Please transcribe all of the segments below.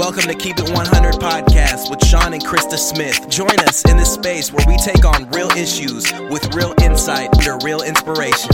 Welcome to Keep It 100 podcast with Sean and Krista Smith. Join us in this space where we take on real issues with real insight under real inspiration.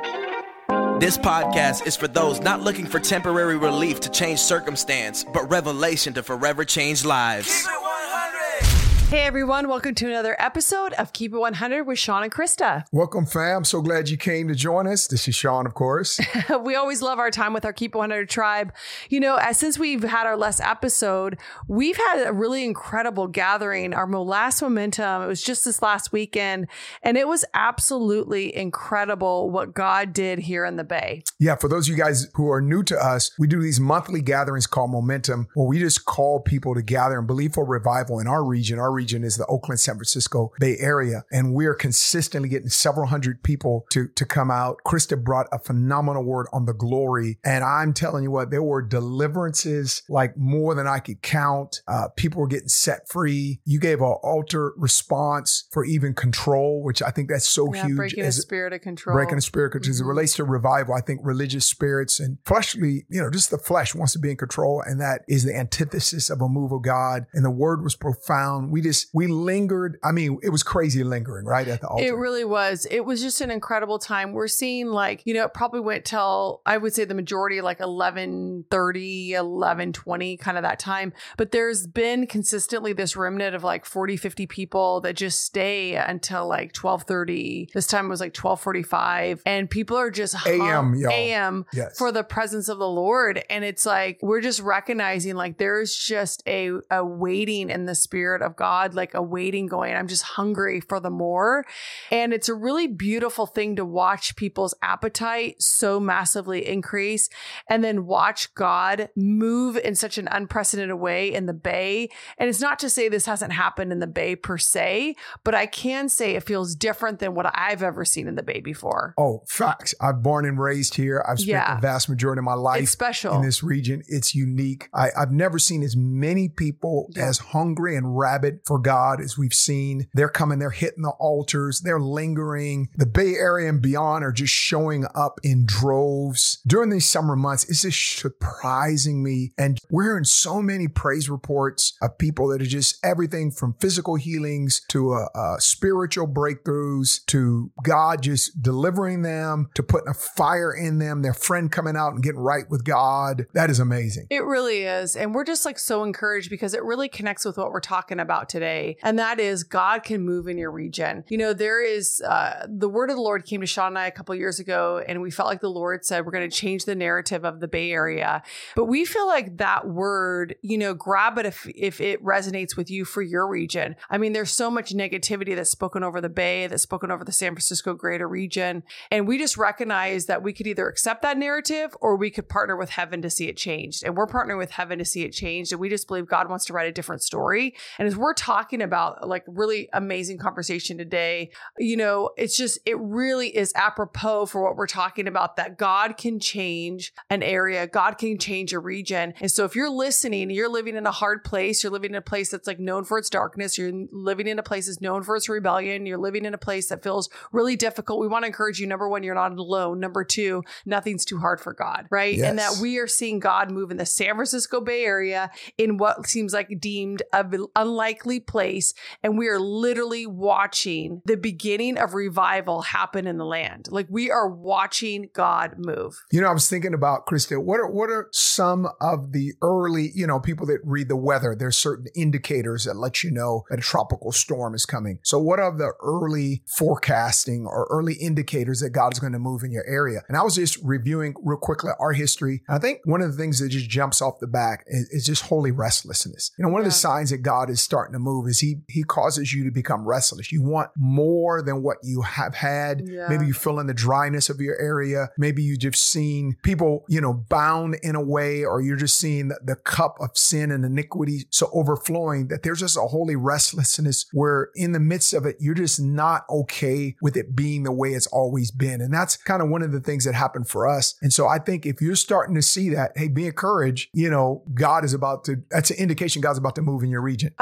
This podcast is for those not looking for temporary relief to change circumstance, but revelation to forever change lives. Keep It 100! Hey everyone, welcome to another episode of Keep It 100 with Sean and Krista. Welcome, fam. So glad you came to join us. This is Sean, of course. We always love our time with our Keep It 100 tribe. You know, since we've had our last episode, we've had a really incredible gathering. Our last momentum, it was just this last weekend, and it was absolutely incredible what God did here in the Bay. Yeah, for those of you guys who are new to us, we do these monthly gatherings called Momentum, where we just call people to gather and believe for revival in our region. Our region is the Oakland, San Francisco Bay Area, and we're consistently getting several hundred people to come out. Krista brought a phenomenal word on the glory, and I'm telling you what, there were deliverances like more than I could count. People were getting set free. You gave an altar response for even control, which I think that's so huge. Breaking the spirit of control. Breaking the spirit, because as it relates to revival, I think religious spirits and fleshly, just the flesh wants to be in control, and that is the antithesis of a move of God. And the word was profound. We lingered. I mean, it was crazy lingering right at the altar. It really was. It was just an incredible time. We're seeing it probably went till, I would say the majority, like 11:30, 11:20, kind of that time. But there's been consistently this remnant of like 40, 50 people that just stay until like 12:30. This time it was like 12:45. And people are just AM yes, for the presence of the Lord. And it's like, we're just recognizing like there's just a waiting in the spirit of God, like a waiting going, I'm just hungry for the more. And it's a really beautiful thing to watch people's appetite so massively increase, and then watch God move in such an unprecedented way in the Bay. And it's not to say this hasn't happened in the Bay per se, but I can say it feels different than what I've ever seen in the Bay before. Oh, facts. I'm born and raised here. I've spent the vast majority of my life in this region. It's unique. I've never seen as many people as hungry and rabid for God as we've seen. They're coming, they're hitting the altars, they're lingering. The Bay Area and beyond are just showing up in droves. During these summer months, it's just surprising me. And we're hearing so many praise reports of people that are just everything from physical healings to spiritual breakthroughs to God just delivering them, to putting a fire in them, their friend coming out and getting right with God. That is amazing. It really is. And we're just like so encouraged because it really connects with what we're talking about today. And that is God can move in your region. There is the word of the Lord came to Sean and I a couple of years ago, and we felt like the Lord said, we're going to change the narrative of the Bay Area. But we feel like that word, grab it if it resonates with you for your region. I mean, there's so much negativity that's spoken over the Bay, that's spoken over the San Francisco greater region. And we just recognize that we could either accept that narrative or we could partner with heaven to see it changed. And we're partnering with heaven to see it changed. And we just believe God wants to write a different story. And as we're talking about like really amazing conversation today, it really is apropos for what we're talking about, that God can change an area. God can change a region. And so if you're listening, you're living in a hard place, you're living in a place that's like known for its darkness, you're living in a place that's known for its rebellion, you're living in a place that feels really difficult. We want to encourage you, number one, you're not alone. Number two, nothing's too hard for God, right? Yes. And that we are seeing God move in the San Francisco Bay Area in what seems like deemed an unlikely place. And we are literally watching the beginning of revival happen in the land. Like we are watching God move. I was thinking about, Krista, what are some of the early, people that read the weather? There's certain indicators that let you know that a tropical storm is coming. So what are the early forecasting or early indicators that God is going to move in your area? And I was just reviewing real quickly our history. I think one of the things that just jumps off the back is just holy restlessness. One of the signs that God is starting to move is he causes you to become restless. You want more than what you have had. Yeah. Maybe you feel in the dryness of your area. Maybe you just seen people, bound in a way, or you're just seeing the cup of sin and iniquity so overflowing that there's just a holy restlessness where in the midst of it, you're just not okay with it being the way it's always been. And that's kind of one of the things that happened for us. And so I think if you're starting to see that, hey, be encouraged, that's an indication God's about to move in your region. I love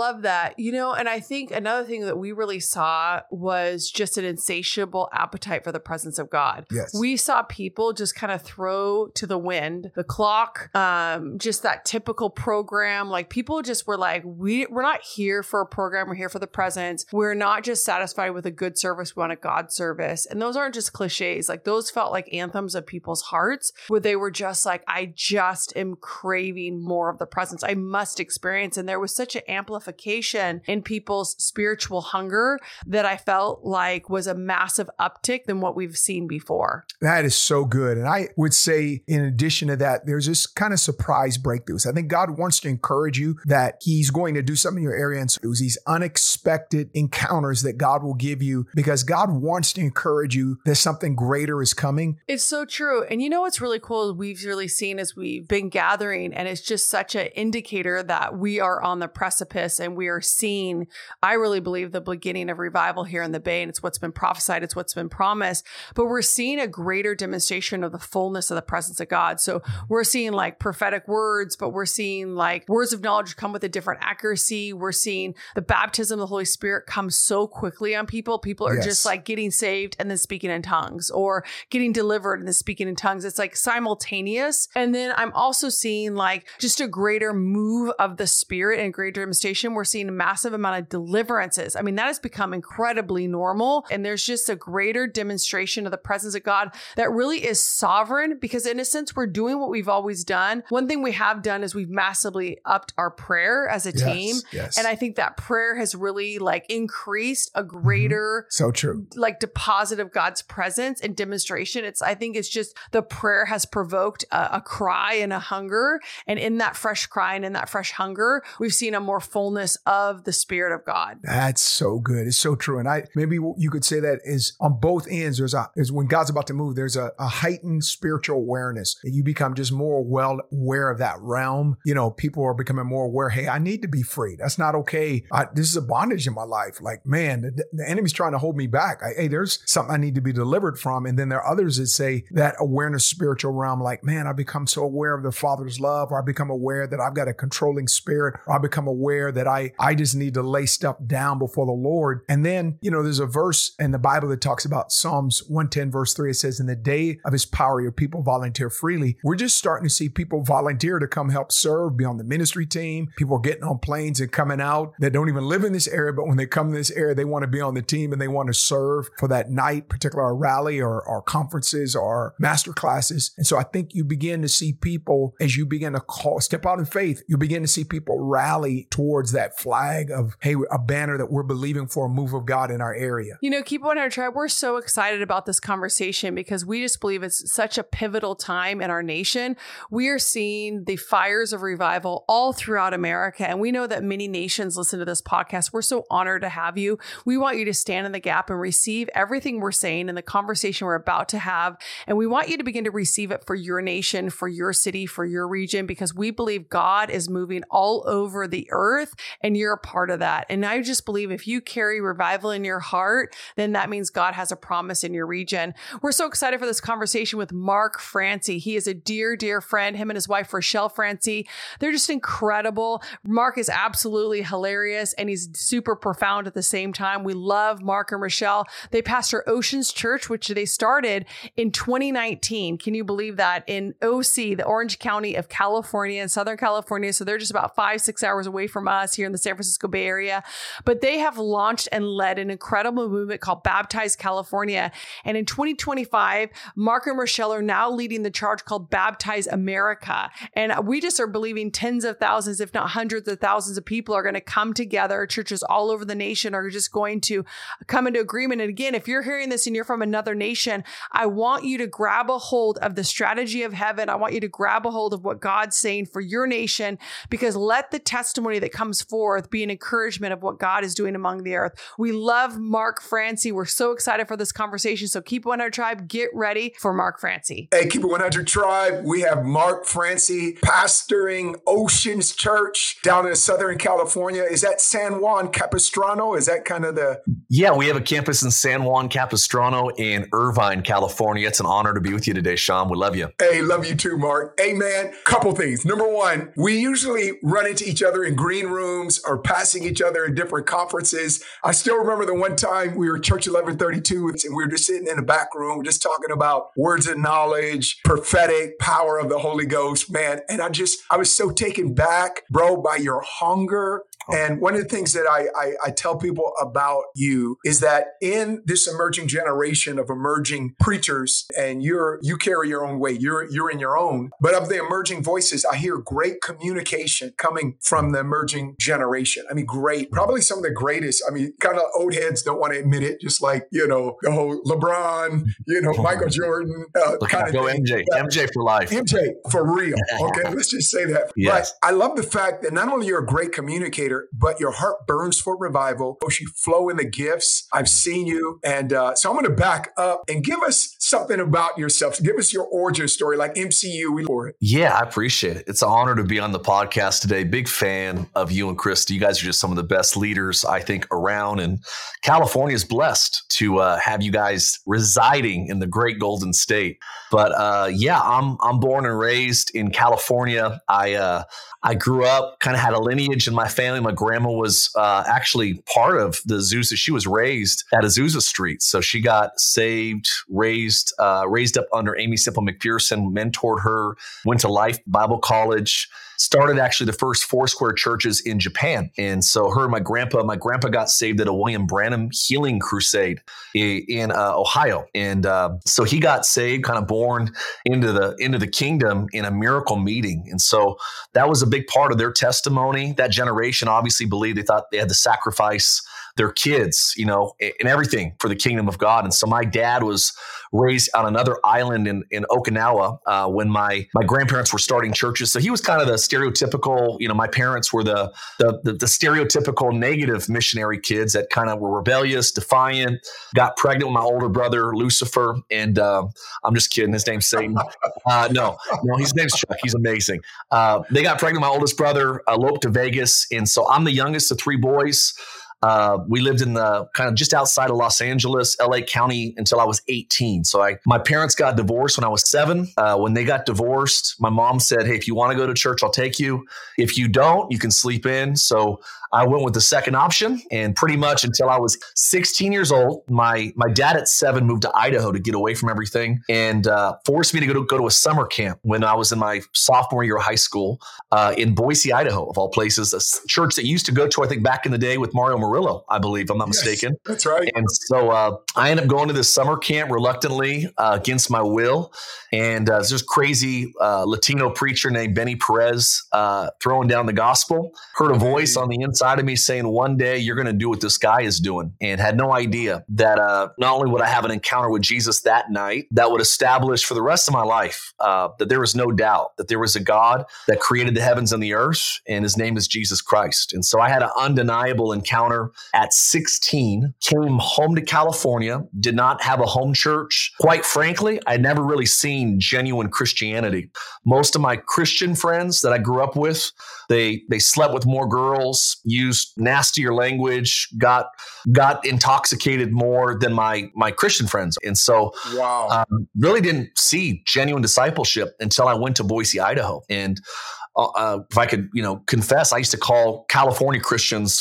love that. And I think another thing that we really saw was just an insatiable appetite for the presence of God. Yes. We saw people just kind of throw to the wind, the clock, just that typical program. Like people just were like, we're not here for a program. We're here for the presence. We're not just satisfied with a good service. We want a God service. And those aren't just cliches. Like those felt like anthems of people's hearts where they were just like, I just am craving more of the presence. I must experience. And there was such an amplification in people's spiritual hunger that I felt like was a massive uptick than what we've seen before. That is so good. And I would say, in addition to that, there's this kind of surprise breakthroughs. I think God wants to encourage you that he's going to do something in your area. And so it was these unexpected encounters that God will give you because God wants to encourage you that something greater is coming. It's so true. And what's really cool we've really seen as we've been gathering, and it's just such an indicator that we are on the precipice and we are seeing, I really believe, the beginning of revival here in the Bay. And it's what's been prophesied. It's what's been promised. But we're seeing a greater demonstration of the fullness of the presence of God. So we're seeing like prophetic words, but we're seeing like words of knowledge come with a different accuracy. We're seeing the baptism of the Holy Spirit come so quickly on people. People are just like getting saved and then speaking in tongues, or getting delivered and then speaking in tongues. It's like simultaneous. And then I'm also seeing like just a greater move of the Spirit and greater demonstration. We're seeing a massive amount of deliverances. I mean, that has become incredibly normal. And there's just a greater demonstration of the presence of God that really is sovereign, because in a sense, we're doing what we've always done. One thing we have done is we've massively upped our prayer as a team. Yes. And I think that prayer has really like increased a greater, so true, like deposit of God's presence and demonstration. I think it's just the prayer has provoked a cry and a hunger. And in that fresh cry and in that fresh hunger, we've seen a more fullness of the Spirit of God. That's so good. It's so true. And maybe you could say that is on both ends. There's when God's about to move, there's a heightened spiritual awareness. You become just more well aware of that realm. People are becoming more aware. Hey, I need to be free. That's not okay. This is a bondage in my life. Like, man, the enemy's trying to hold me back. Hey, there's something I need to be delivered from. And then there are others that say that awareness, spiritual realm, like, man, I become so aware of the Father's love, or I become aware that I've got a controlling spirit, or I become aware that I just need to lay stuff down before the Lord. And then, there's a verse in the Bible that talks about Psalms 110 verse 3. It says, in the day of his power, your people volunteer freely. We're just starting to see people volunteer to come help serve, be on the ministry team. People are getting on planes and coming out that don't even live in this area, but when they come to this area, they want to be on the team and they want to serve for that night, particularly a rally or conferences or master classes. And so I think you begin to see people, as you begin to step out in faith, you begin to see people rally towards that flag of, hey, a banner that we're believing for a move of God in our area. Keep 100 Tribe, we're so excited about this conversation because we just believe it's such a pivotal time in our nation. We are seeing the fires of revival all throughout America. And we know that many nations listen to this podcast. We're so honored to have you. We want you to stand in the gap and receive everything we're saying and the conversation we're about to have. And we want you to begin to receive it for your nation, for your city, for your region, because we believe God is moving all over the earth and you're a part of that. And I just believe if you carry revival in your heart, then that means God has a promise in your region. We're so excited for this conversation with Mark Francy. He is a dear, dear friend. Him and his wife, Rochelle Francy, they're just incredible. Mark is absolutely hilarious and he's super profound at the same time. We love Mark and Rochelle. They pastor Oceans Church, which they started in 2019. Can you believe that? In OC, the Orange County of California in Southern California. So they're just about 5-6 hours away from us here in the San Francisco Bay Area. But they have launched and led an incredible movement called Baptize California. And in 2025, Mark and Rochelle are now leading the charge called Baptize America. And we just are believing tens of thousands, if not hundreds of thousands of people are going to come together. Churches all over the nation are just going to come into agreement. And again, if you're hearing this and you're from another nation, I want you to grab a hold of the strategy of heaven. I want you to grab a hold of what God's saying for your nation, because let the testimony that comes forth be an encouragement of what God is doing among the earth. We love Mark Francy. We're so excited for this conversation. So Keep 100 Tribe, get ready for Mark Francy. Hey, Keep It 100 Tribe. We have Mark Francy pastoring Oceans Church down in Southern California. Is that San Juan Capistrano? Is that kind of the... Yeah, we have a campus in San Juan Capistrano in Irvine, California. It's an honor to be with you today, Sean. We love you. Hey, love you too, Mark. Hey, man, couple things. Number one, we usually run into each other in green rooms rooms or passing each other in different conferences. I still remember the one time we were at Church 1132 and we were just sitting in the back room, just talking about words of knowledge, prophetic power of the Holy Ghost, man. And I was so taken back, bro, by your hunger. And one of the things that I tell people about you is that in this emerging generation of emerging preachers, and you carry your own weight, you're in your own, but of the emerging voices, I hear great communication coming from the emerging generation. I mean, great, probably some of the greatest. I mean, kind of old heads don't want to admit it, just like, the whole LeBron, Michael Jordan kind of go thing. MJ for life. MJ for real. Okay, let's just say that. Yes. But I love the fact that not only you're a great communicator, but your heart burns for revival. You flow in the gifts. I've seen you. And so I'm going to back up and give us something about yourself. Give us your origin story, like MCU. We for it. Yeah, I appreciate it. It's an honor to be on the podcast today. Big fan of you and Krista. You guys are just some of the best leaders, I think, around. And California is blessed to have you guys residing in the great Golden State. But I'm born and raised in California. I grew up, kind of had a lineage in my family. My grandma was actually part of the Azusa. She was raised at Azusa Street. So she got saved, raised up under Amy Semple McPherson, mentored her, went to Life Bible College, started actually the first Foursquare churches in Japan. And so her and my grandpa got saved at a William Branham healing crusade in Ohio. And so he got saved, kind of born into the kingdom in a miracle meeting. And so that was a big part of their testimony. That generation obviously believed, they thought they had to sacrifice their kids, and everything for the kingdom of God. And so my dad was raised on another island in Okinawa when my grandparents were starting churches. So he was kind of the stereotypical, my parents were the stereotypical negative missionary kids that kind of were rebellious, defiant, got pregnant with my older brother, Lucifer. And I'm just kidding. His name's Satan. No, his name's Chuck. He's amazing. They got pregnant with my oldest brother, eloped to Vegas. And so I'm the youngest of three boys. We lived in the kind of just outside of Los Angeles, LA County until I was 18. So my parents got divorced when I was 7. When they got divorced, my mom said, "Hey, if you want to go to church, I'll take you. If you don't, you can sleep in." So I went with the second option, and pretty much until I was 16 years old, my dad at 7 moved to Idaho to get away from everything and forced me to go to a summer camp when I was in my sophomore year of high school in Boise, Idaho, of all places, a church that used to go to, I think, back in the day with Mario Murillo, I believe, if I'm not mistaken. That's right. And so I ended up going to this summer camp reluctantly against my will. And there's this crazy Latino preacher named Benny Perez throwing down the gospel. Heard a voice on the inside of me saying, "One day you're going to do what this guy is doing," and had no idea that not only would I have an encounter with Jesus that night that would establish for the rest of my life that there was no doubt that there was a God that created the heavens and the earth, and his name is Jesus Christ. And so I had an undeniable encounter at 16, came home to California, did not have a home church. Quite frankly, I'd never really seen genuine Christianity. Most of my Christian friends that I grew up with, they slept with more girls, used nastier language, got intoxicated more than my Christian friends. And so really didn't see genuine discipleship until I went to Boise, Idaho. And if I could, confess, I used to call California Christians,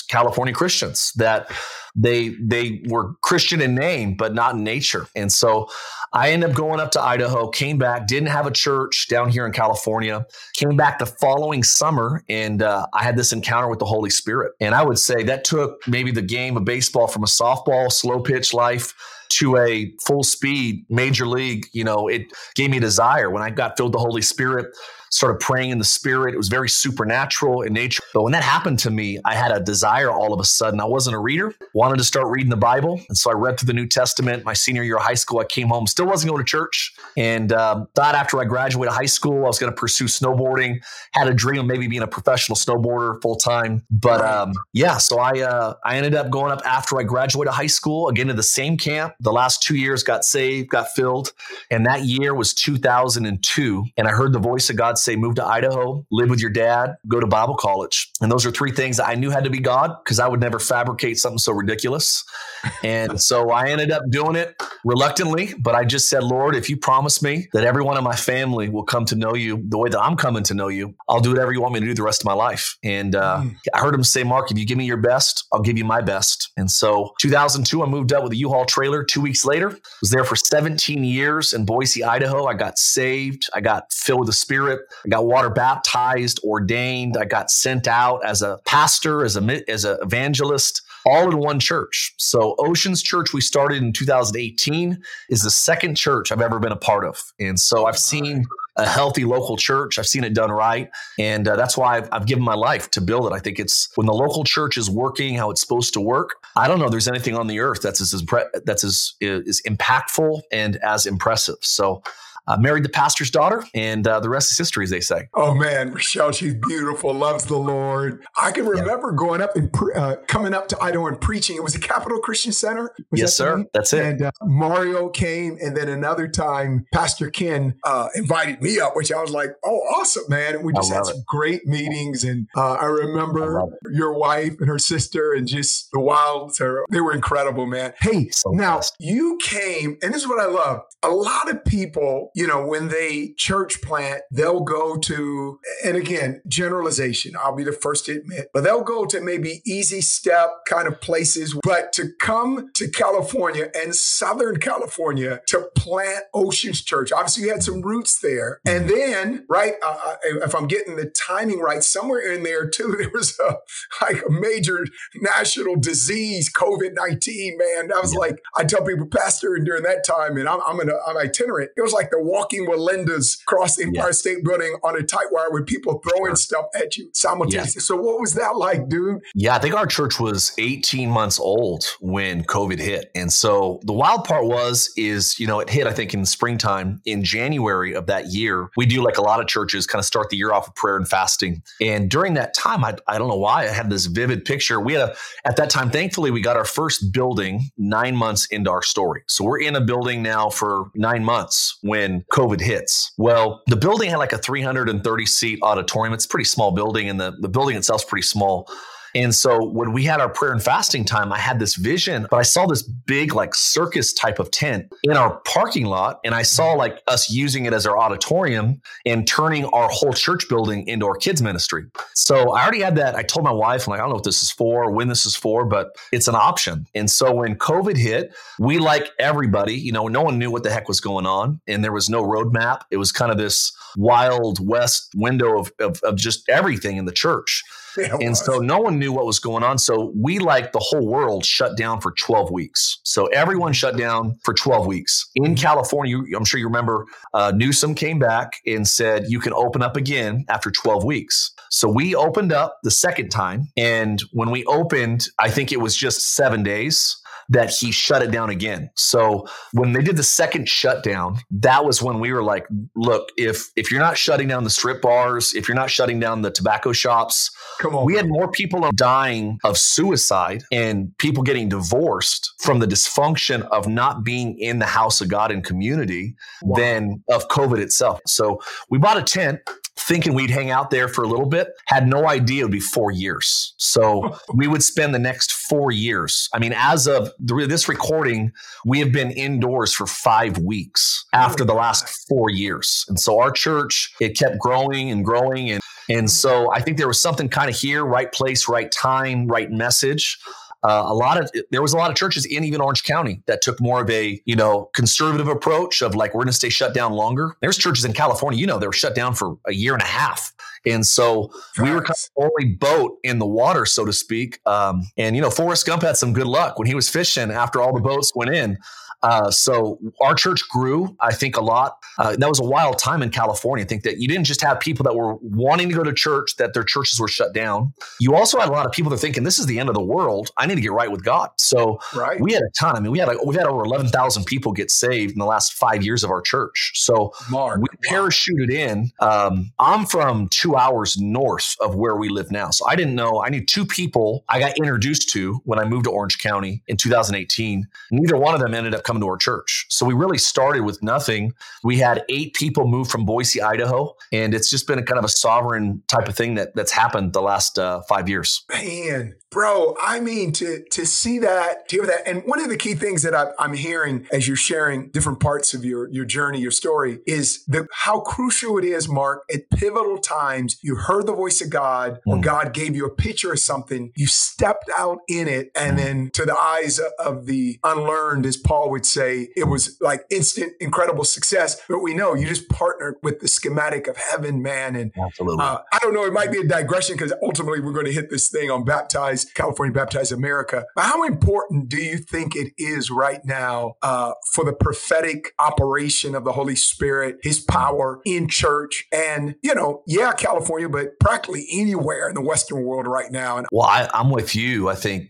that they were Christian in name, but not in nature. And so I ended up going up to Idaho, came back, didn't have a church down here in California, came back the following summer, and I had this encounter with the Holy Spirit. And I would say that took maybe the game of baseball from a softball, slow pitch life to a full speed major league. It gave me a desire. When I got filled with the Holy Spirit, started praying in the Spirit. It was very supernatural in nature. But when that happened to me, I had a desire all of a sudden. I wasn't a reader, wanted to start reading the Bible. And so I read through the New Testament. My senior year of high school, I came home, still wasn't going to church, and thought after I graduated high school, I was going to pursue snowboarding. Had a dream of maybe being a professional snowboarder full time. But so I ended up going up after I graduated high school, again to the same camp. The last 2 years got saved, got filled. And that year was 2002. And I heard the voice of God fiance, move to Idaho, live with your dad, go to Bible college. And those are three things I knew had to be God because I would never fabricate something so ridiculous. And so I ended up doing it reluctantly, but I just said, Lord, if you promise me that everyone in my family will come to know you the way that I'm coming to know you, I'll do whatever you want me to do the rest of my life. And I heard him say, Mark, if you give me your best, I'll give you my best. And so 2002, I moved up with a U-Haul trailer. 2 weeks later, was there for 17 years in Boise, Idaho. I got saved. I got filled with the Spirit. I got water baptized, ordained. I got sent out as a pastor, as an evangelist, all in one church. So Oceans Church we started in 2018 is the second church I've ever been a part of. And so I've seen a healthy local church. I've seen it done right. And that's why I've given my life to build it. I think it's when the local church is working how it's supposed to work. I don't know there's anything on the earth that's as impactful and as impressive. So I married the pastor's daughter, and the rest is history, as they say. Oh, man, Rochelle, she's beautiful, loves the Lord. I can remember going up and coming up to Idaho and preaching. It was a Capital Christian Center. Yes, sir. That's it. And Mario came, and then another time, Pastor Ken invited me up, which I was like, oh, awesome, man. And we just had some great meetings. And I remember your wife and her sister and just the Wilds. They were incredible, man. Hey, now you came, and this is what I love. A lot of people, you know, when they church plant, they'll go to, and again, generalization, I'll be the first to admit, but they'll go to maybe easy step kind of places. But to come to California and Southern California to plant Oceans Church, obviously you had some roots there. And then, right, if I'm getting the timing right, somewhere in there too, there was a major national disease, COVID-19, man. I was like, I tell people, Pastor, and during that time, and I'm itinerant. It was like the walking Walendas across the Empire State Building on a tight wire with people throwing stuff at you simultaneously. So what was that like, dude? Yeah, I think our church was 18 months old when COVID hit. And so the wild part is, you know, it hit, I think, in the springtime. In January of that year, we do like a lot of churches kind of start the year off with prayer and fasting. And during that time, I don't know why, I had this vivid picture. We had at that time, thankfully, we got our first building 9 months into our story. So we're in a building now for 9 months when COVID hits. Well, the building had like a 330 seat auditorium. It's a pretty small building, and the building itself is pretty small. And so when we had our prayer and fasting time, I had this vision, but I saw this big like circus type of tent in our parking lot. And I saw like us using it as our auditorium and turning our whole church building into our kids ministry. So I already had that. I told my wife, I'm like, I don't know what this is for, when this is for, but it's an option. And so when COVID hit, we, like everybody, you know, no one knew what the heck was going on, and there was no roadmap. It was kind of this wild west window of just everything in the church. And so no one knew what was going on. So we, like the whole world, shut down for 12 weeks. So everyone shut down for 12 weeks. In California, I'm sure you remember, Newsom came back and said, you can open up again after 12 weeks. So we opened up the second time. And when we opened, I think it was just 7 days that he shut it down again. So when they did the second shutdown, that was when we were like, look, if you're not shutting down the strip bars, if you're not shutting down the tobacco shops, come on. We had more people dying of suicide and people getting divorced from the dysfunction of not being in the house of God and community than of COVID itself. So we bought a tent thinking we'd hang out there for a little bit, had no idea it would be 4 years. So we would spend the next 4 years. I mean, as of this recording, we have been indoors for 5 weeks after the last 4 years. And so our church, it kept growing and growing. And so I think there was something kind of here, right place, right time, right message. There was a lot of churches in even Orange County that took more of a, you know, conservative approach of like, we're going to stay shut down longer. There's churches in California, you know, they were shut down for a year and a half. And so we were kind of the only boat in the water, so to speak. And, you know, Forrest Gump had some good luck when he was fishing after all the boats went in. So our church grew, I think, a lot. That was a wild time in California. I think that you didn't just have people that were wanting to go to church, that their churches were shut down. You also had a lot of people that are thinking, this is the end of the world. I need to get right with God. So we had a ton. I mean, we've had over 11,000 people get saved in the last 5 years of our church. So we parachuted in. I'm from 2 2 hours north of where we live now. So I didn't know. I knew two people I got introduced to when I moved to Orange County in 2018. Neither one of them ended up coming to our church. So we really started with nothing. We had 8 people move from Boise, Idaho, and it's just been a kind of a sovereign type of thing that's happened the last 5 years. Man, bro, I mean, to see that, to hear that. And one of the key things that I'm hearing as you're sharing different parts of your journey, your story, is how crucial it is, Mark, at pivotal times, you heard the voice of God, or God gave you a picture of something, you stepped out in it, and then to the eyes of the unlearned, as Paul would say, it was like instant, incredible success. But we know you just partnered with the schematic of heaven, man. And absolutely. I don't know, it might be a digression because ultimately we're going to hit this thing on California Baptized America. But how important do you think it is right now for the prophetic operation of the Holy Spirit, his power in church and, California, but practically anywhere in the Western world right now? And well, I'm with you. I think,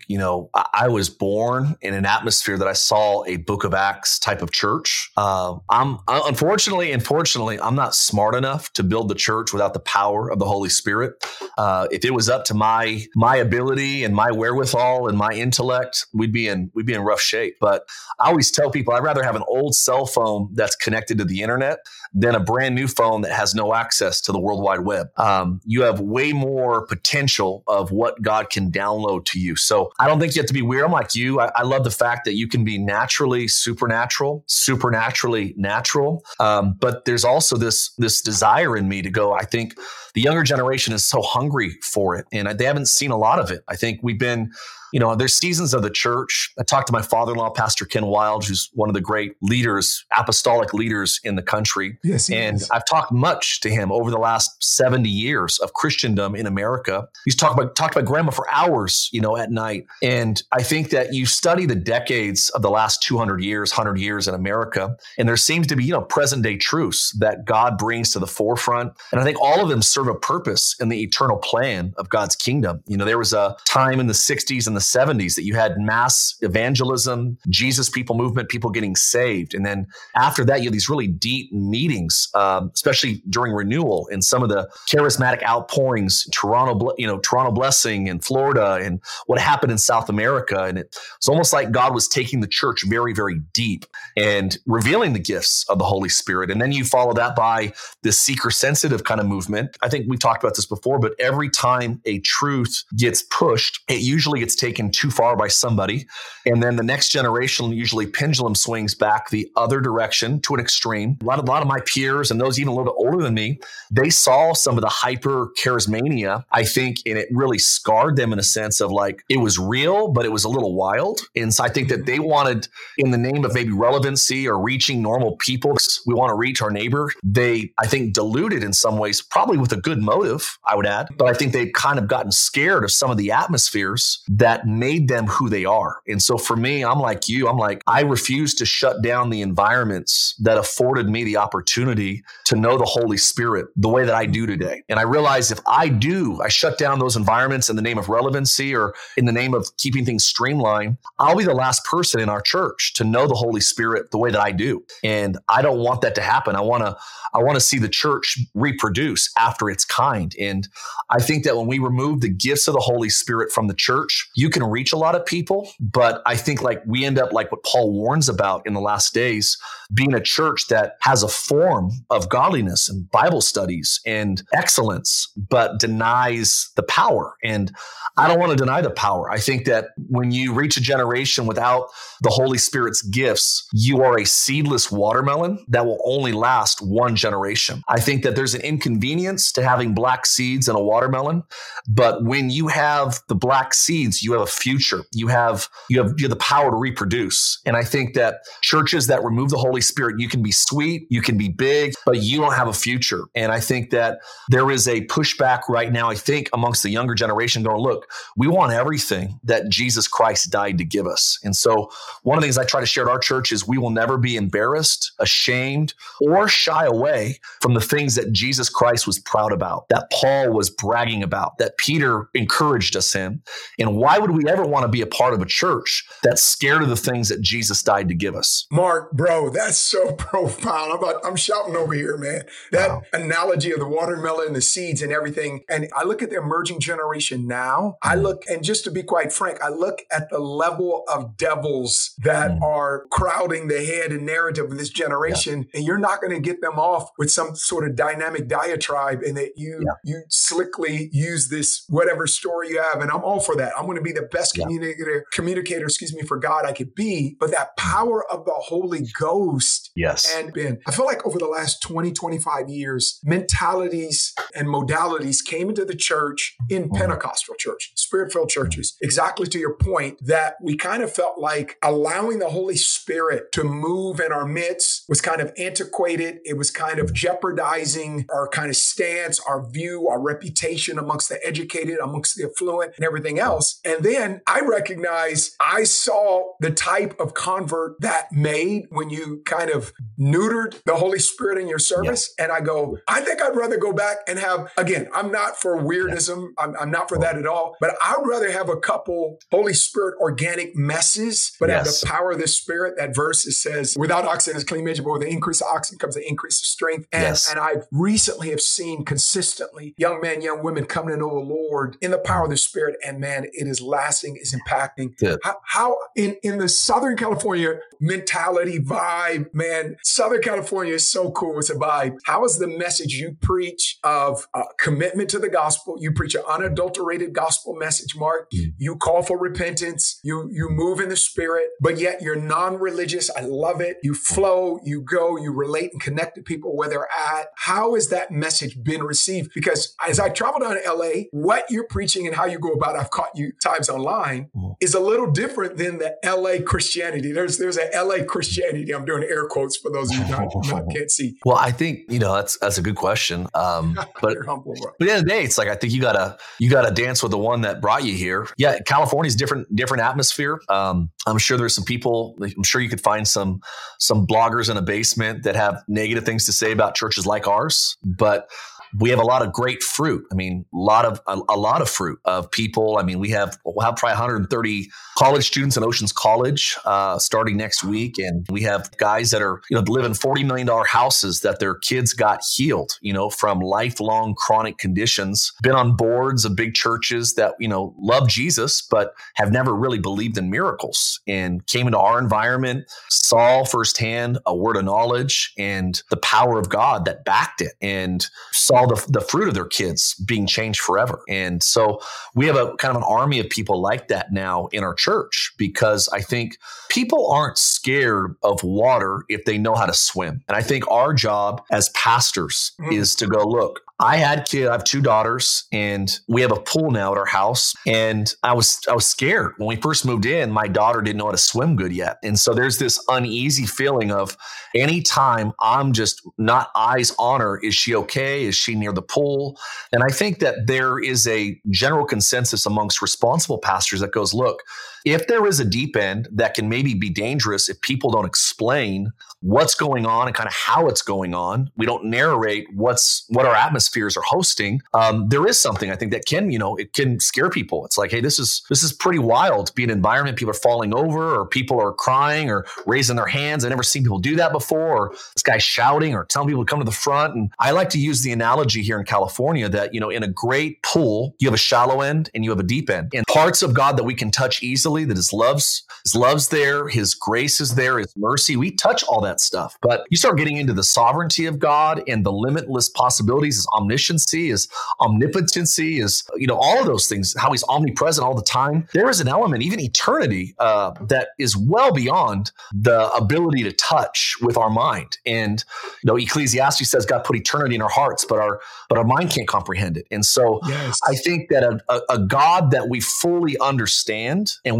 I was born in an atmosphere that I saw a Book of Acts type of church. I'm unfortunately, I'm not smart enough to build the church without the power of the Holy Spirit. If it was up to my ability and my wherewithal and my intellect, we'd be in rough shape. But I always tell people I'd rather have an old cell phone that's connected to the internet than a brand new phone that has no access to the World Wide Web. You have way more potential of what God can download to you. So I don't think you have to be weird. I'm like you. I love the fact that you can be naturally supernatural, supernaturally natural. But there's also this desire in me to go. I think the younger generation is so hungry for it, and they haven't seen a lot of it. I think we've been, there's seasons of the church. I talked to my father-in-law, Pastor Ken Wild, who's one of the great leaders, apostolic leaders in the country. Yes, and I've talked much to him over the last 70 years of Christendom in America. He's talked about grandma for hours, at night. And I think that you study the decades of the last 200 years, 100 years in America, and there seems to be, present day truths that God brings to the forefront. And I think all of them serve a purpose in the eternal plan of God's kingdom. There was a time in the 60s and the 70s that you had mass evangelism, Jesus people movement, people getting saved. And then after that, you have these really deep meetings, especially during renewal and some of the charismatic outpourings, Toronto Blessing in Florida and what happened in South America. And it's almost like God was taking the church very, very deep and revealing the gifts of the Holy Spirit. And then you follow that by this seeker-sensitive kind of movement. I think we talked about this before, but every time a truth gets pushed, it usually gets taken too far by somebody. And then the next generation usually pendulum swings back the other direction to an extreme. A lot of my peers and those even a little bit older than me, they saw some of the hyper charismania, I think, and it really scarred them in a sense of like, it was real, but it was a little wild. And so I think that they wanted, in the name of maybe relevancy or reaching normal people, we want to reach our neighbor. They, I think, diluted in some ways, probably with a good motive, I would add. But I think they've kind of gotten scared of some of the atmospheres that made them who they are. And so for me, I'm like you. I'm like, I refuse to shut down the environments that afforded me the opportunity to know the Holy Spirit the way that I do today. And I realize if I shut down those environments in the name of relevancy or in the name of keeping things streamlined, I'll be the last person in our church to know the Holy Spirit the way that I do. And I don't want that to happen. I want to see the church reproduce after its kind. And I think that when we remove the gifts of the Holy Spirit from the church, you can reach a lot of people. But I think we end up like what Paul warns about in the last days, being a church that has a form of godliness and Bible studies and excellence, but denies the power. And I don't want to deny the power. I think that when you reach a generation without the Holy Spirit's gifts, you are a seedless watermelon that will only last one generation. I think that there's an inconvenience to having black seeds in a watermelon, but when you have the black seeds, you have a future. You have the power to reproduce. And I think that churches that remove the Holy Spirit, you can be sweet, you can be big, but you don't have a future. And I think that there is a pushback right now, I think, amongst the younger generation going, look, we want everything that Jesus Christ died to give us. And so one of the things I try to share at our church is we will never be embarrassed, ashamed, or shy away from the things that Jesus Christ was proud proud about, that Paul was bragging about, that Peter encouraged us in? And why would we ever want to be a part of a church that's scared of the things that Jesus died to give us? Mark, bro, that's so profound. I'm shouting over here, man. That analogy of the watermelon, the seeds and everything. And I look at the emerging generation now. And just to be quite frank, I look at the level of devils that are crowding the head and narrative of this generation. And you're not going to get them off with some sort of dynamic diatribe and that you slickly use this, whatever story you have. And I'm all for that. I'm going to be the best communicator, for God I could be. But that power of the Holy Ghost. Yes. And Ben, I feel like over the last 20, 25 years, mentalities and modalities came into the church in Pentecostal church, Spirit-filled churches, exactly to your point, that we kind of felt like allowing the Holy Spirit to move in our midst was kind of antiquated. It was kind of jeopardizing our kind of stance, our view, our reputation amongst the educated, amongst the affluent and everything else. And then I saw the type of convert that made when you kind of neutered the Holy Spirit in your service. And I go, I think I'd rather go back and have, again, I'm not for weirdism. I'm not for that at all, but I'd rather have a couple Holy Spirit organic messes, but have the power of the Spirit. That verse that says, without oxen is clean measure, but with the increase of oxen comes the increase of strength. And I recently have seen consistently young men, young women coming to know the Lord in the power of the Spirit. And man, it is lasting, it's impacting. How in the Southern California mentality vibe, man, Southern California is so cool. It's a vibe. How is the message you preach of commitment to the gospel? You preach an unadulterated gospel message, Mark. You call for repentance. You move in the Spirit, but yet you're non-religious. I love it. You flow, you go, you relate and connect to people where they're at. How has that message been received? Because as I travel down to LA, what you're preaching and how you go about it, I've caught you times online, is a little different than the LA Christianity. There's a LA Christianity. I'm doing air quotes for those of you who can't see. Well, I think, that's a good question. But humble, at the end of the day, it's like, I think you gotta dance with the one that brought you here. Yeah. California's different atmosphere. I'm sure there's some people, I'm sure you could find some bloggers in a basement that have negative things to say about churches like ours, but we have a lot of great fruit. I mean, a lot of fruit of people. I mean, we'll have probably 130 college students in Oceans College starting next week. And we have guys that are, live in $40 million houses that their kids got healed, from lifelong chronic conditions, been on boards of big churches that, love Jesus, but have never really believed in miracles, and came into our environment, saw firsthand a word of knowledge and the power of God that backed it, and saw the fruit of their kids being changed forever. And so we have a kind of an army of people like that now in our church, because I think people aren't scared of water if they know how to swim. And I think our job as pastors is to go, look, I have 2 daughters, and we have a pool now at our house. And I was scared when we first moved in. My daughter didn't know how to swim good yet. And so there's this uneasy feeling of anytime I'm just not eyes on her, is she okay? Is she near the pool? And I think that there is a general consensus amongst responsible pastors that goes, look, if there is a deep end that can maybe be dangerous if people don't explain what's going on and kind of how it's going on, we don't narrate what our atmospheres are hosting, there is something I think that can, it can scare people. It's like, hey, this is pretty wild to be an environment. People are falling over, or people are crying or raising their hands. I've never seen people do that before. Or this guy shouting or telling people to come to the front. And I like to use the analogy here in California that, in a great pool, you have a shallow end and you have a deep end. And parts of God that we can touch easily, that His love's there, His grace is there, His mercy. We touch all that stuff. But you start getting into the sovereignty of God and the limitless possibilities, His omnisciency, His omnipotency, His, all of those things, how He's omnipresent all the time. There is an element, even eternity, that is well beyond the ability to touch with our mind. And, Ecclesiastes says God put eternity in our hearts, but our mind can't comprehend it. And so I think that a God that we fully understand and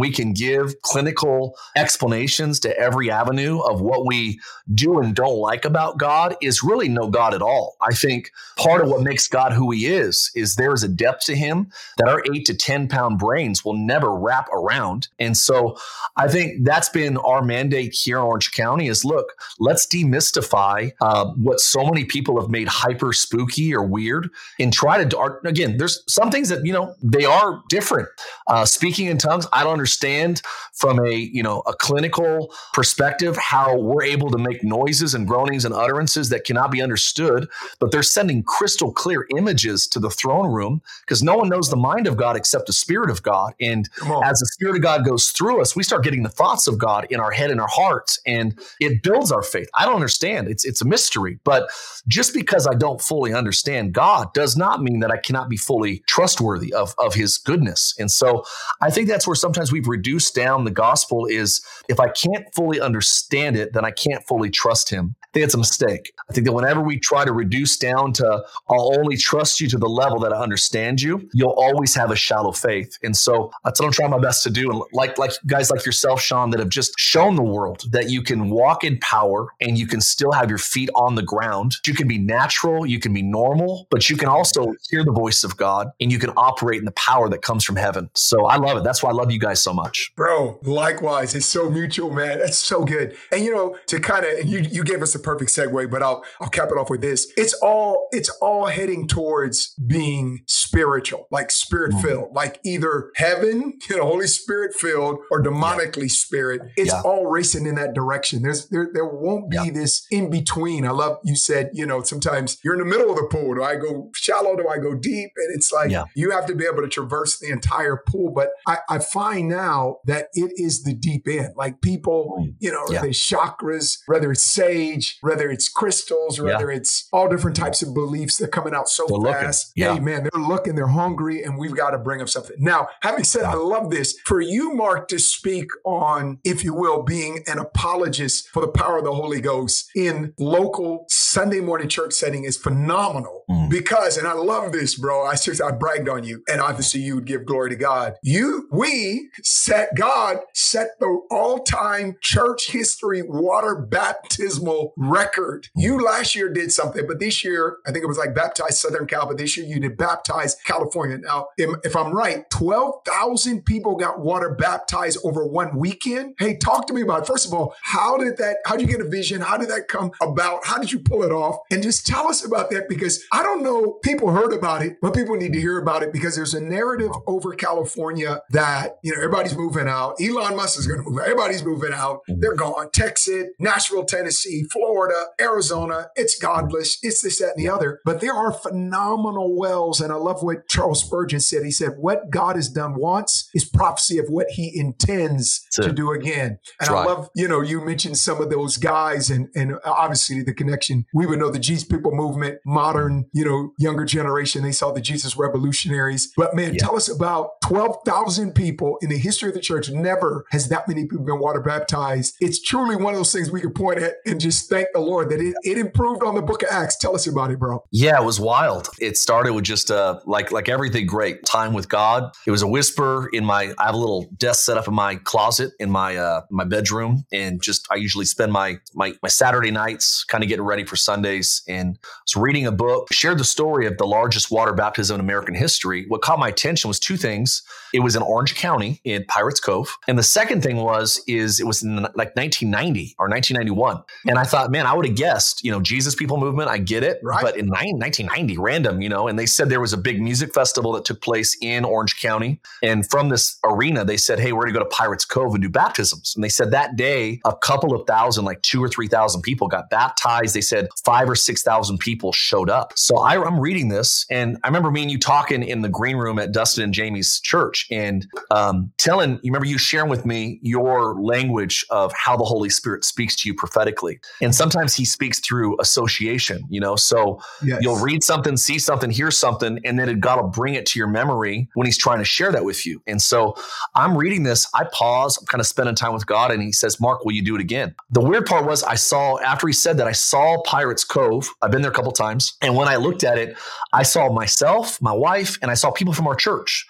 we can give clinical explanations to every avenue of what we do and don't like about God is really no God at all. I think part of what makes God who he is there is a depth to him that our 8 to 10 pound brains will never wrap around. And so I think that's been our mandate here in Orange County is, look, let's demystify what so many people have made hyper spooky or weird and try to, again, there's some things that, they are different. Speaking in tongues, I don't understand from a clinical perspective how we're able to make noises and groanings and utterances that cannot be understood, but they're sending crystal clear images to the throne room because no one knows the mind of God except the Spirit of God. And as the Spirit of God goes through us, we start getting the thoughts of God in our head and our hearts, and it builds our faith. I don't understand. It's a mystery, but just because I don't fully understand God does not mean that I cannot be fully trustworthy of his goodness. And so I think that's where sometimes we've reduced down the gospel is if I can't fully understand it, then I can't fully trust him. I think it's a mistake. I think that whenever we try to reduce down to I'll only trust you to the level that I understand you, you'll always have a shallow faith. And so that's what I'm trying my best to do. And like guys like yourself, Sean, that have just shown the world that you can walk in power and you can still have your feet on the ground. You can be natural, you can be normal, but you can also hear the voice of God and you can operate in the power that comes from heaven. So I love it. That's why I love you guys so much. Bro, likewise. It's so mutual, man. That's so good. And to kind of, you gave us a perfect segue, but I'll cap it off with this. It's all heading towards being spiritual, like spirit filled, like either heaven, Holy Spirit filled or demonically spirit. It's all racing in that direction. There won't be this in between. I love you said, sometimes you're in the middle of the pool. Do I go shallow? Do I go deep? And it's like, you have to be able to traverse the entire pool. But I find now that it is the deep end. Like people, whether it's chakras, whether it's sage, whether it's crystals, whether it's all different types of beliefs, they're coming out so fast. Hey, man, they're looking, they're hungry, and we've got to bring them something. Now, having said, I love this. For you, Mark, to speak on, if you will, being an apologist for the power of the Holy Ghost in local Sunday morning church setting is phenomenal because, and I love this, bro. I bragged on you, and obviously you would give glory to God. God set the all-time church history water baptismal record. You last year did something, but this year, I think it was like baptized Southern Cal, but this year you did baptize California. Now, if I'm right, 12,000 people got water baptized over one weekend. Hey, talk to me about it. First of all, how did you get a vision? How did that come about? How did you pull it off? And just tell us about that, because I don't know, people heard about it, but people need to hear about it because there's a narrative over California that, everybody's moving out. Elon Musk is going to move out. Everybody's moving out. They're gone. Texas, Nashville, Tennessee, Florida, Arizona. It's godless. It's this, that, and the other. But there are phenomenal wells. And I love what Charles Spurgeon said. He said, what God has done once is prophecy of what he intends to do again. And I love, you mentioned some of those guys and obviously the connection. We would know the Jesus People movement, modern, younger generation. They saw the Jesus revolutionaries. But man, tell us about 12,000 people in the history of the church. Never has that many people been water baptized. It's truly one of those things we could point at and just thank the Lord that it improved on the book of Acts. Tell us about it, bro. Yeah, it was wild. It started with just like everything great, time with God. It was a whisper I have a little desk set up in my closet in my bedroom, and just I usually spend my Saturday nights kind of getting ready for Sundays, and I was reading a book, shared the story of the largest water baptism in American history. What caught my attention was two things. It was in Orange County in Pirates Cove. And the second thing was it was in like 1990 or 1991. And I thought, man, I would have guessed, Jesus People movement. I get it. Right. But in 1990, random, and they said there was a big music festival that took place in Orange County. And from this arena, they said, hey, we're going to go to Pirates Cove and do baptisms. And they said that day, a couple of thousand, like 2,000 or 3,000 people got baptized. They said 5,000 or 6,000 people showed up. So I'm reading this, and I remember me and you talking in the green room at Dustin and Jamie's church, and you remember you sharing with me your language of how the Holy Spirit speaks to you prophetically. And sometimes he speaks through association, so you'll read something, see something, hear something, and then God will bring it to your memory when he's trying to share that with you. And so I'm reading this, I pause, I'm kind of spending time with God, and he says, Mark, will you do it again? The weird part was after he said that, I saw Pirates Cove. I've been there a couple times. And when I looked at it, I saw myself, my wife, and I saw people from our church.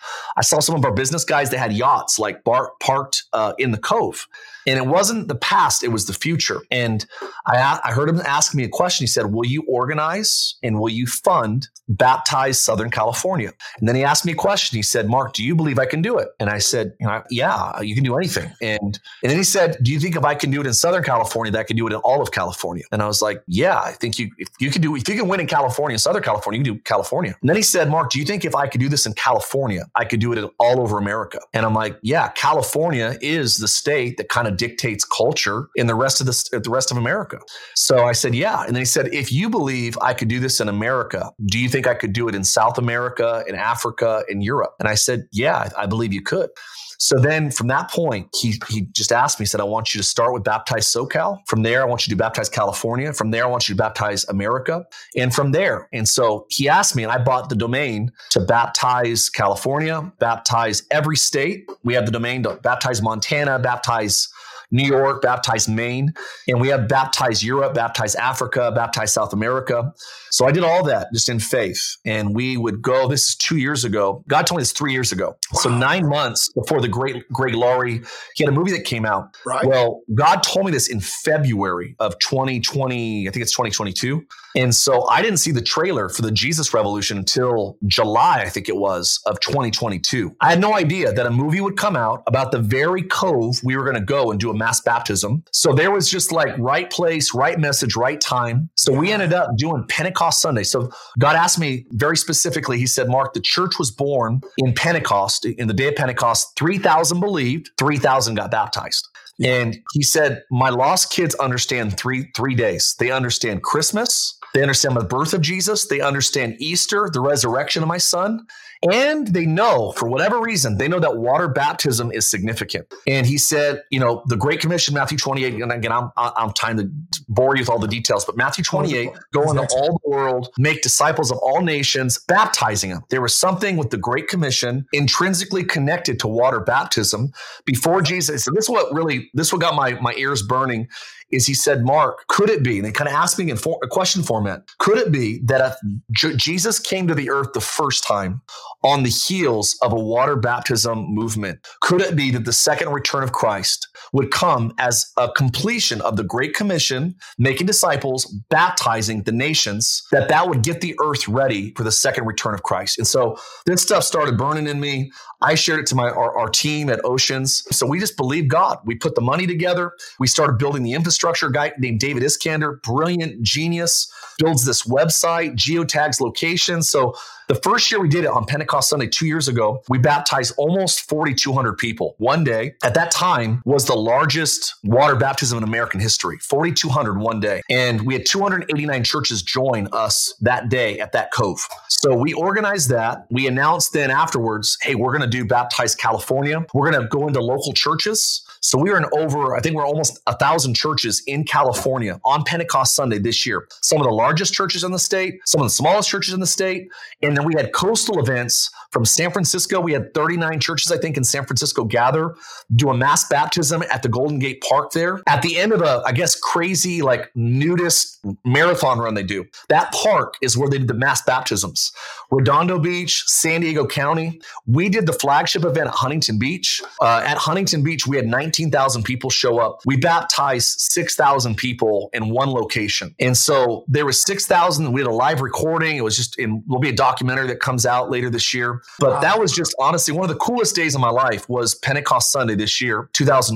I saw some of our business guys, they had yachts like parked in the cove. And it wasn't the past, it was the future. And I heard him ask me a question. He said, will you organize and will you fund Baptize Southern California? And then he asked me a question. He said, Mark, do you believe I can do it? And I said, yeah, you can do anything. And then he said, do you think if I can do it in Southern California, that I can do it in all of California? And I was like, yeah, I think if you can win in California, Southern California, you can do California. And then he said, Mark, do you think if I could do this in California, I could do it all over America? And I'm like, yeah, California is the state that kind of dictates culture in the rest of America. So I said, yeah. And then he said, if you believe I could do this in America, do you think I could do it in South America, in Africa, in Europe? And I said, yeah, I believe you could. So then from that point, he just asked me, he said, I want you to start with Baptize SoCal. From there, I want you to do Baptize California. From there, I want you to baptize America. And from there. And so he asked me, and I bought the domain to baptize California, baptize every state. We have the domain to baptize Montana, baptize New York, baptize Maine, and we have baptize Europe, baptize Africa, baptize South America. So I did all that just in faith. And we would go, this is 2 years ago. God told me this 3 years ago. Wow. So 9 months before the great Greg Laurie, he had a movie that came out. Right. Well, God told me this in February of 2020, I think it's 2022. And so I didn't see the trailer for the Jesus Revolution until July, I think it was, of 2022. I had no idea that a movie would come out about the very cove we were going to go and do a mass baptism. So there was just like right place, right message, right time. So we ended up doing Pentecost Sunday. So God asked me very specifically, he said, Mark, the church was born in Pentecost. In the day of Pentecost, 3,000 believed, 3,000 got baptized. And he said, my lost kids understand three days. They understand Christmas. They understand the birth of Jesus. They understand Easter, the resurrection of my son. And they know, for whatever reason, they know that water baptism is significant. And he said, the Great Commission, Matthew 28, and again, I'm trying to bore you with all the details, but Matthew 28, go into all the world, make disciples of all nations, baptizing them. There was something with the Great Commission intrinsically connected to water baptism before Jesus. So this is what got my ears burning. Is he said, Mark, could it be, and they kind of asked me in a question format, could it be that if Jesus came to the earth the first time on the heels of a water baptism movement, could it be that the second return of Christ would come as a completion of the Great Commission, making disciples, baptizing the nations, that would get the earth ready for the second return of Christ? And so this stuff started burning in me. I shared it to our team at Oceans. So we just believed God. We put the money together. We started building the infrastructure. A guy named David Iskander, brilliant genius, builds this website, geotags locations. So the first year we did it on Pentecost Sunday 2 years ago, we baptized almost 4,200 people one day. At that time was the largest water baptism in American history, 4,200 one day. And we had 289 churches join us that day at that cove. So we organized that. We announced then afterwards, hey, we're going to do Baptize California. We're going to go into local churches. So we were in I think we're almost 1,000 churches in California on Pentecost Sunday this year. Some of the largest churches in the state, some of the smallest churches in the state. And then we had coastal events from San Francisco. We had 39 churches, I think, in San Francisco gather, do a mass baptism at the Golden Gate Park there. At the end of crazy like nudist marathon run they do. That park is where they did the mass baptisms. Redondo Beach, San Diego County. We did the flagship event at Huntington Beach. At Huntington Beach, we had 19,000 people show up. We baptized 6,000 people in one location. And so there was 6,000. We had a live recording. It was there'll be a documentary that comes out later this year. But that was just honestly one of the coolest days of my life was Pentecost Sunday this year,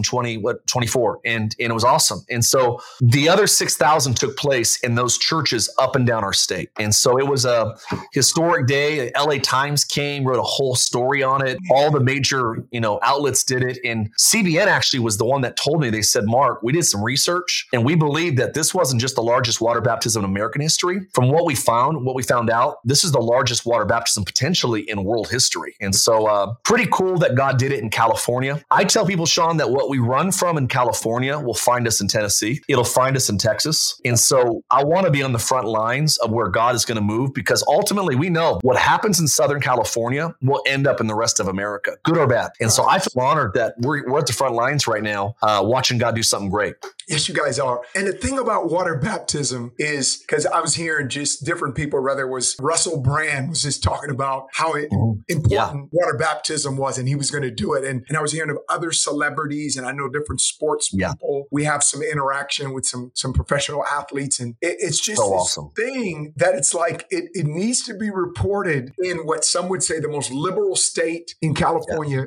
2024. And it was awesome. And so the other 6,000 took place in those churches up and down our state. And so it was a historic day. LA Times came, wrote a whole story on it. All the major, outlets did it. And CBN actually was the one that told me, they said, Mark, we did some research and we believe that this wasn't just the largest water baptism in American history. From what we found out, this is the largest water baptism potentially in world history. And so pretty cool that God did it in California. I tell people, Sean, that what we run from in California will find us in Tennessee. It'll find us in Texas. And so I want to be on the front lines of where God is going to move, because ultimately we know what happens in Southern California will end up in the rest of America, good or bad. And so I feel honored that we're at the front lines right now, watching God do something great. Yes, you guys are. And the thing about water baptism is, because I was hearing just different people, whether it was Russell Brand man was just talking about how important water baptism was, and he was going to do it. And I was hearing of other celebrities, and I know different sports people. We have some interaction with some professional athletes, and it's just so this awesome thing that it's like it needs to be reported in what some would say the most liberal state in California.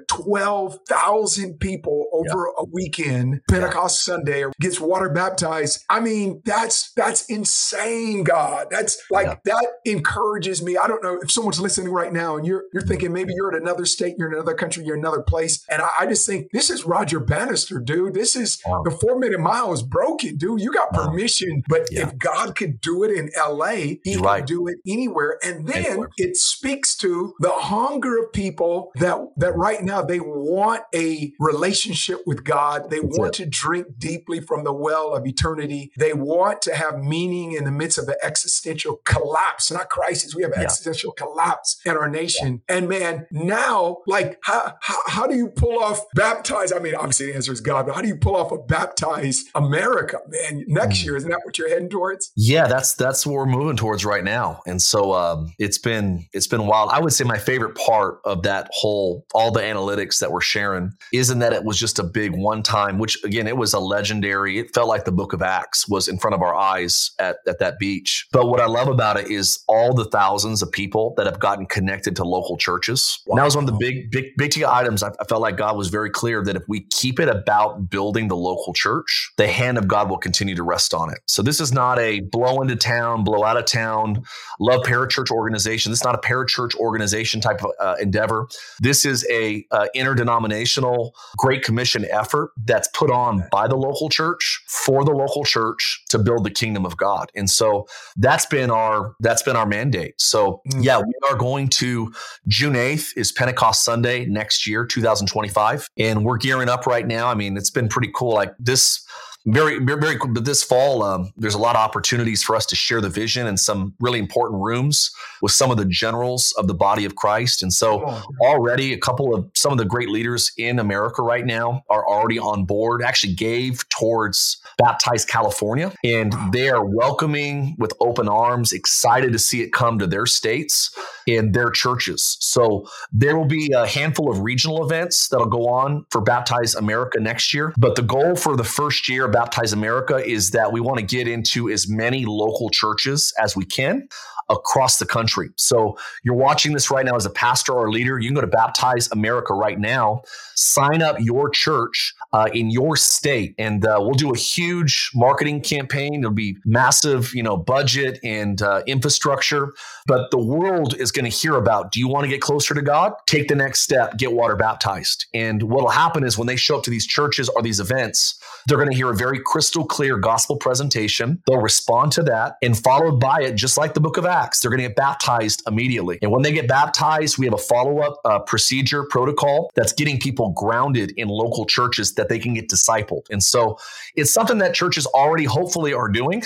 12,000 people over a weekend, Pentecost Sunday, gets water baptized. I mean, that's insane, God. That's like that encourages me. I don't know if someone's listening right now and you're thinking maybe you're in another state, you're in another country, you're in another place. And I just think this is Roger Bannister, dude. This is the 4-minute mile is broken, dude. You got permission, but if God could do it in LA, he can do it anywhere. And then it speaks to the hunger of people that right now they want a relationship with God. They want to drink deeply from the well of eternity. They want to have meaning in the midst of the existential collapse, not crisis. We have existential collapse in our nation. And man, now, like, how do you pull off baptize? I mean, obviously the answer is God, but how do you pull off a baptized America, man? Next year, isn't that what you're heading towards? Yeah, that's what we're moving towards right now. And so it's been wild. I would say my favorite part of that whole, all the analytics that we're sharing isn't that it was just a big one time, which again, it was a legendary, it felt like the book of Acts was in front of our eyes at that beach. But what I love about it is all the thousands of people that have gotten connected to local churches. Wow. And that was one of the big ticket items. I felt like God was very clear that if we keep it about building the local church, the hand of God will continue to rest on it. So this is not a blow into town, blow out of town, love parachurch organization. This is not a parachurch organization type of endeavor. This is a interdenominational Great Commission effort that's put on by the local church for the local church to build the kingdom of God. And so that's been our mandate. So we are going to June 8th is Pentecost Sunday next year, 2025. And we're gearing up right now. I mean, it's been pretty cool. Like this, very, very cool. But this fall, there's a lot of opportunities for us to share the vision in some really important rooms with some of the generals of the body of Christ. And so already some of the great leaders in America right now are already on board, actually gave towards Baptize California, and they are welcoming with open arms, excited to see it come to their states and their churches. So there will be a handful of regional events that'll go on for Baptize America next year. But the goal for the first year of Baptize America is that we want to get into as many local churches as we can across the country. So you're watching this right now as a pastor or a leader. You can go to Baptize America right now, sign up your church in your state, and we'll do a huge marketing campaign. There'll be massive, budget and infrastructure, but the world is going to hear about, do you want to get closer to God? Take the next step, get water baptized. And what'll happen is when they show up to these churches or these events, they're going to hear a very crystal clear gospel presentation. They'll respond to that, and followed by it, just like the book of Acts, they're going to get baptized immediately. And when they get baptized, we have a follow-up procedure protocol that's getting people grounded in local churches that they can get discipled. And so it's something that churches already hopefully are doing.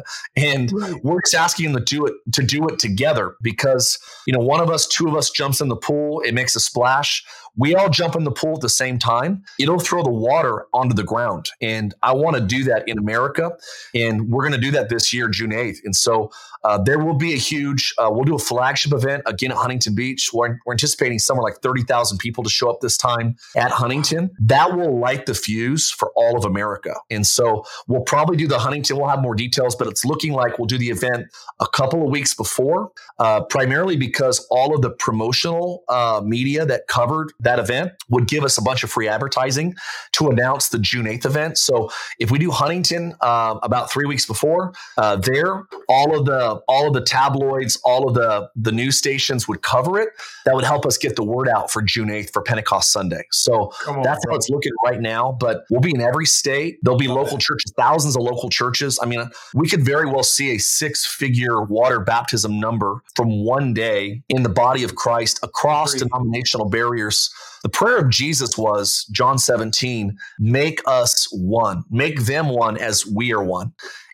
And we're just asking them to do it together because, one of us, two of us jumps in the pool, it makes a splash. We all jump in the pool at the same time. It'll throw the water onto the ground. And I want to do that in America. And we're going to do that this year, June 8th. And so there will be a huge, we'll do a flagship event again at Huntington Beach. We're anticipating somewhere like 30,000 people to show up this time at Huntington. That will light the fuse for all of America. And so we'll probably do the Huntington. We'll have more details, but it's looking like we'll do the event a couple of weeks before, primarily because all of the promotional media that covered that event would give us a bunch of free advertising to announce the June 8th event. So if we do Huntington about 3 weeks before, all of the tabloids, all of the news stations would cover it. That would help us get the word out for June 8th for Pentecost Sunday. So that's how it's looking right now. But we'll be in every state. There'll be local churches, thousands of local churches. I mean, we could very well see a 6-figure water baptism number from one day in the body of Christ across denominational barriers. The prayer of Jesus was, John 17, make us one, make them one as we are one.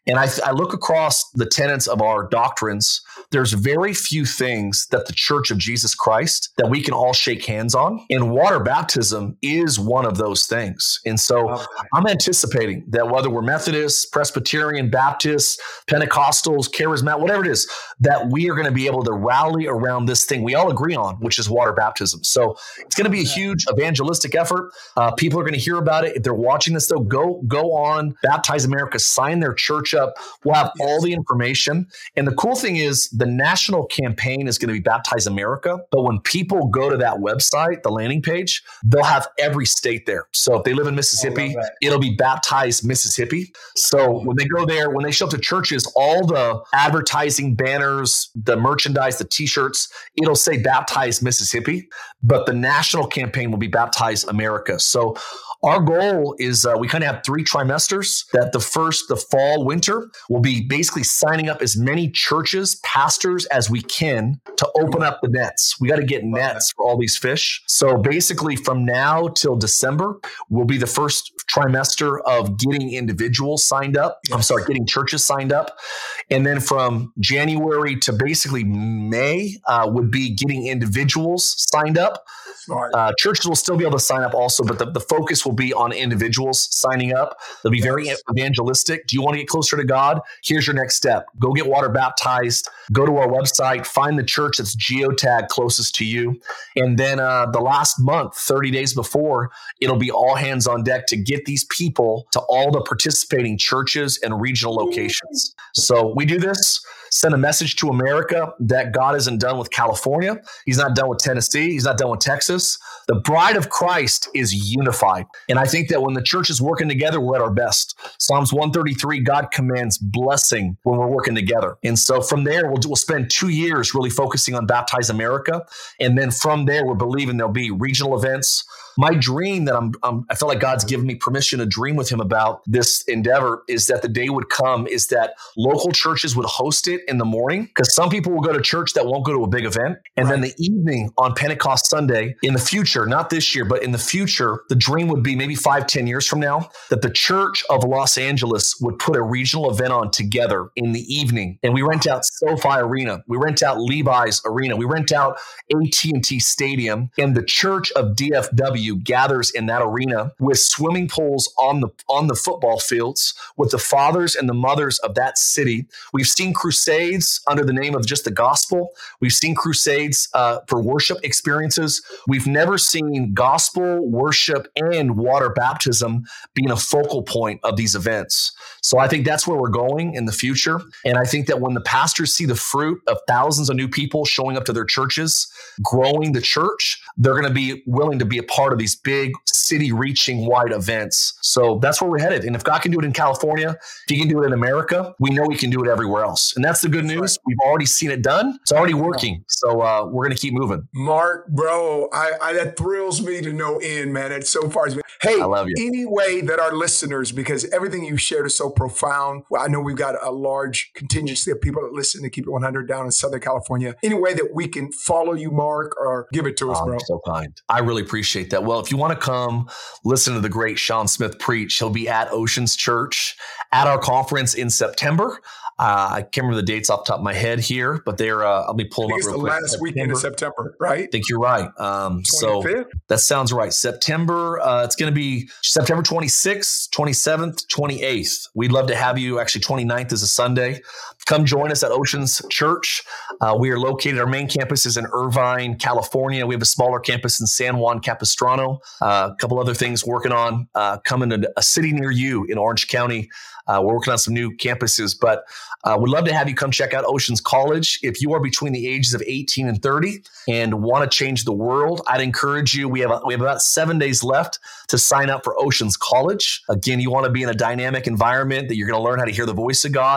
And I look across the tenets of our doctrines. There's very few things that the Church of Jesus Christ that we can all shake hands on. And water baptism is one of those things. And so I'm anticipating that whether we're Methodists, Presbyterian, Baptists, Pentecostals, Charismatic, whatever it is, that we are going to be able to rally around this thing we all agree on, which is water baptism. So it's going to be a huge evangelistic effort. People are going to hear about it. If they're watching this, though, go on Baptize America, sign their church up. We'll have all the information. And the cool thing is the national campaign is going to be Baptize America. But when people go to that website, the landing page, they'll have every state there. So if they live in Mississippi, it'll be Baptize Mississippi. So when they go there, when they show up to churches, all the advertising banners, the merchandise, the t-shirts, it'll say Baptize Mississippi, but the national campaign will be Baptize America. So our goal is we kind of have 3 trimesters that the fall, winter, will be basically signing up as many churches, pastors as we can to open up the nets. We got to get nets for all these fish. So basically from now till December will be the first trimester of getting individuals signed up. Getting churches signed up. And then from January to basically May would be getting individuals signed up. Churches will still be able to sign up also, but the focus will be on individuals signing up. They'll be very evangelistic. Do you want to get closer to God? Here's your next step. Go get water baptized. Go to our website. Find the church that's geotagged closest to you. And then the last month, 30 days before, it'll be all hands on deck to get these people to all the participating churches and regional locations. So we do this. Send a message to America that God isn't done with California. He's not done with Tennessee. He's not done with Texas. The bride of Christ is unified. And I think that when the church is working together, we're at our best. Psalms 133, God commands blessing when we're working together. And so from there, we'll spend 2 years really focusing on Baptize America. And then from there, we're believing there'll be regional events. My dream that I feel like God's given me permission to dream with him about this endeavor is that the day would come is that local churches would host it in the morning, because some people will go to church that won't go to a big event. And then the evening on Pentecost Sunday in the future, not this year, but in the future, the dream would be maybe 5-10 years from now that the Church of Los Angeles would put a regional event on together in the evening. And we rent out SoFi Arena. We rent out Levi's Arena. We rent out AT&T Stadium, and the Church of DFW gathers in that arena with swimming pools on the football fields with the fathers and the mothers of that city. We've seen crusades under the name of just the gospel. We've seen crusades for worship experiences. We've never seen gospel, worship, and water baptism being a focal point of these events. So I think that's where we're going in the future. And I think that when the pastors see the fruit of thousands of new people showing up to their churches, growing the church, they're going to be willing to be a part of these big city-reaching wide events. So that's where we're headed. And if God can do it in California, if he can do it in America, we know he can do it everywhere else. And that's the good news. Right. We've already seen it done. It's already working. So we're going to keep moving. Mark, bro, that thrills me to no end, man. It's so far. Hey, I love you. Any way that our listeners, because everything you shared is so profound. Well, I know we've got a large contingency of people that listen to Keep It 100 down in Southern California. Any way that we can follow you, Mark, or give it to us, bro? You're so kind. I really appreciate that. Well, if you want to come listen to the great Sean Smith preach, he'll be at Oceans Church at our conference in September. I can't remember the dates off the top of my head here, but I'll be pulling up real quick. It's the last weekend of September, right? I think you're right. So that sounds right. September, it's going to be September 26th, 27th, 28th. We'd love to have you. Actually, 29th is a Sunday. Come join us at Oceans Church. We are located, our main campus is in Irvine, California. We have a smaller campus in San Juan Capistrano. A couple other things working on coming to a city near you in Orange County. We're working on some new campuses, but we'd love to have you come check out Oceans College. If you are between the ages of 18 and 30 and want to change the world, I'd encourage you. We have about 7 days left to sign up for Oceans College. Again, you want to be in a dynamic environment that you're going to learn how to hear the voice of God.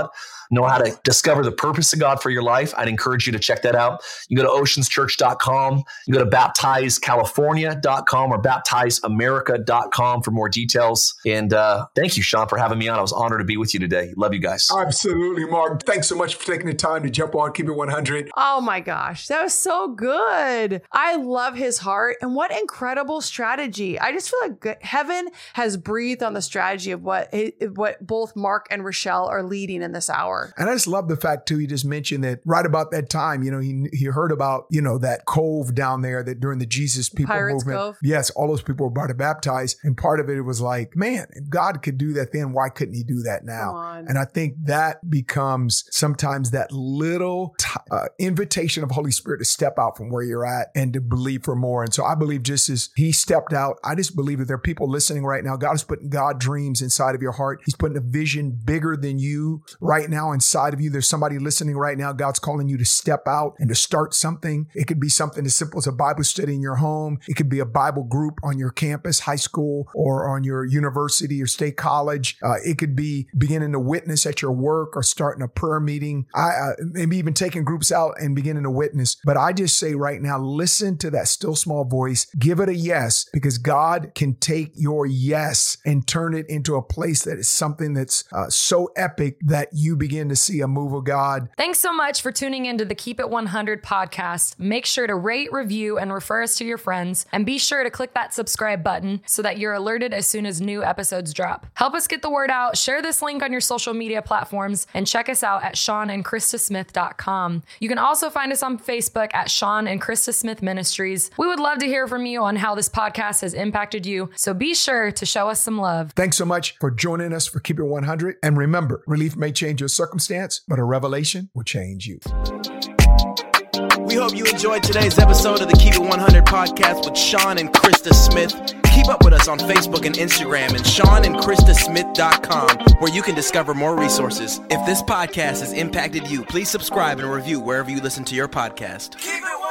know how to discover the purpose of God for your life, I'd encourage you to check that out. You go to oceanschurch.com. You go to baptizecalifornia.com or baptizeamerica.com for more details. And thank you, Sean, for having me on. I was honored to be with you today. Love you guys. Absolutely, Mark. Thanks so much for taking the time to jump on Keep It 100. Oh my gosh, that was so good. I love his heart and what incredible strategy. I just feel like heaven has breathed on the strategy of what both Mark and Rochelle are leading in this hour. And I just love the fact too, he just mentioned that right about that time, he heard about, that cove down there that during the Jesus People Pirates movement. Cove. Yes, all those people were about to baptize. And part of it was like, man, if God could do that then, why couldn't he do that now? And I think that becomes sometimes that little invitation of Holy Spirit to step out from where you're at and to believe for more. And so I believe just as he stepped out, I just believe that there are people listening right now. God is putting God dreams inside of your heart. He's putting a vision bigger than you right now inside of you. There's somebody listening right now. God's calling you to step out and to start something. It could be something as simple as a Bible study in your home. It could be a Bible group on your campus, high school, or on your university or state college. It could be beginning to witness at your work or starting a prayer meeting. Maybe even taking groups out and beginning to witness. But I just say right now, listen to that still small voice. Give it a yes, because God can take your yes and turn it into a place that is something that's so epic that you begin to see a move of God. Thanks so much for tuning into the Keep It 100 podcast. Make sure to rate, review, and refer us to your friends. And be sure to click that subscribe button so that you're alerted as soon as new episodes drop. Help us get the word out. Share this link on your social media platforms and check us out at SeanandKristaSmith.com. You can also find us on Facebook at Sean and Krista Smith Ministries. We would love to hear from you on how this podcast has impacted you. So be sure to show us some love. Thanks so much for joining us for Keep It 100. And remember, relief may change your circumstance, but a revelation will change you. We hope you enjoyed today's episode of the Keep It 100 podcast with Sean and Krista Smith. Keep up with us on Facebook and Instagram and SeanandKristaSmith.com, where you can discover more resources. If this podcast has impacted you, please subscribe and review wherever you listen to your podcast. Keep it 100.